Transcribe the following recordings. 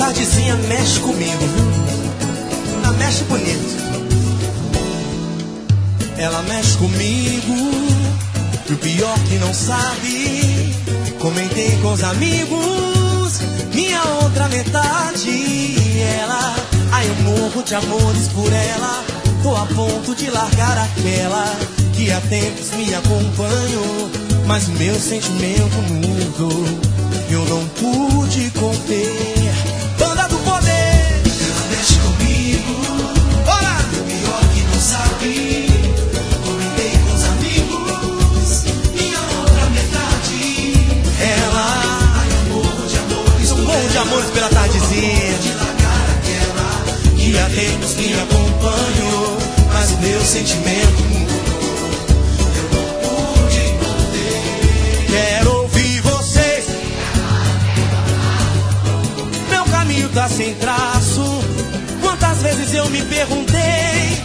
tardezinha mexe comigo, viu? Ela mexe bonito. Ela mexe comigo, e o pior que não sabe. Comentei com os amigos, minha outra metade. Ela, ai eu morro de amores por ela. Tô a ponto de largar aquela que há tempos me acompanhou, mas meu sentimento mudou, eu não pude conter. Banda do poder. Ela mexe comigo, Bora! o pior que não sabe. Comentei com os amigos, minha outra metade. Ela, Ai, eu morro de amores por morro de amores pela tardezinha, de largar aquela que há tempos me acompanhou, mas o meu sentimento mudou, eu não pude conter. quero ouvir vocês. Meu caminho tá sem traço. Quantas vezes eu me perguntei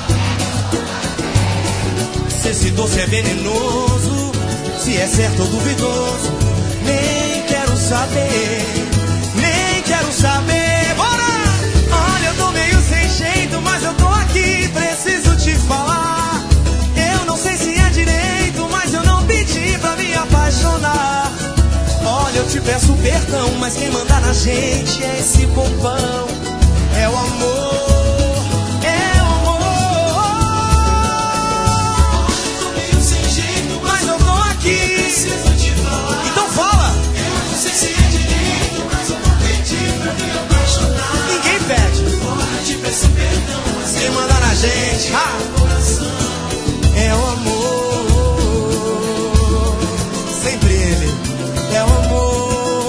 se esse doce é venenoso, se é certo ou duvidoso. Nem quero saber, nem quero saber. Bora! Olha, eu tô meio sem jeito, mas eu tô aqui, preciso te falar. Eu não sei se é direito, mas eu não pedi pra me apaixonar. Olha, eu te peço perdão, mas quem manda na gente é esse bobão. É o amor, é o amor. Tô meio sem jeito, Mas eu tô aqui, preciso te falar. então fala. Eu não sei se é direito, mas eu não pedi pra me apaixonar. Ninguém pede, Olha, te peço perdão, mas quem manda na gente é o amor. Sempre ele, é o amor.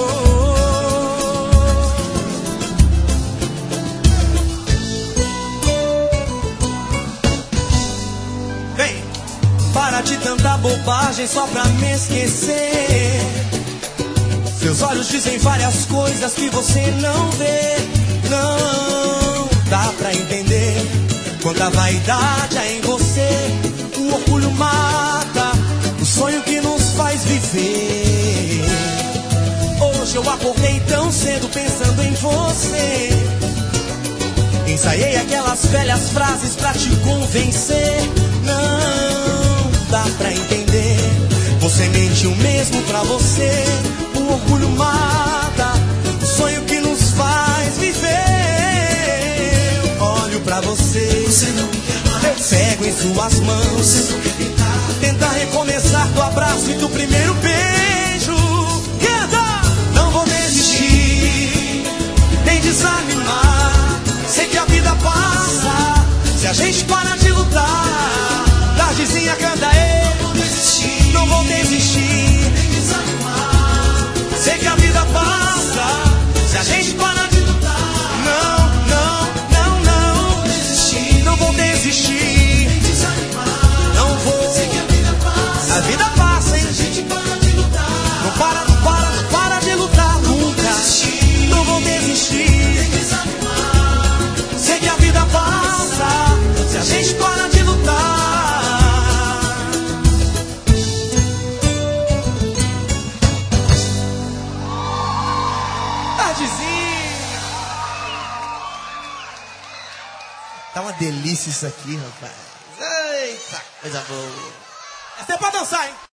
Vem, para de tanta bobagem só pra me esquecer. Seus olhos dizem várias coisas que você não vê. Não dá pra entender quanta vaidade há em você. O orgulho mata o sonho que nos faz viver. Hoje eu acordei tão cedo pensando em você. Ensaiei aquelas velhas frases pra te convencer. Não dá pra entender, você mentiu mesmo pra você. O orgulho mata o sonho que nos faz viver. Eu olho pra você, você não me quer mais. eu pego em suas mãos, Você não quer tentar recomeçar do abraço e do primeiro beijo. Canta! Não vou desistir, nem desanimar. Sei que a vida passa se a gente para de lutar. Tardezinha canta ele, não vou desistir, nem desanimar. sei que a vida passa se a gente para de lutar. Não, não, não, não, não vou desistir, Nem desanimar. não vou. Sei que a vida passa. A vida passa, hein? A gente para de lutar. Não para, não para, não para de lutar nunca. Não vou desistir, Nem desanimar. sei que a vida passa se a gente para de lutar. Tardezinha. Tá uma delícia isso aqui, rapaz. Eita, coisa boa. Essa é pra dançar, hein?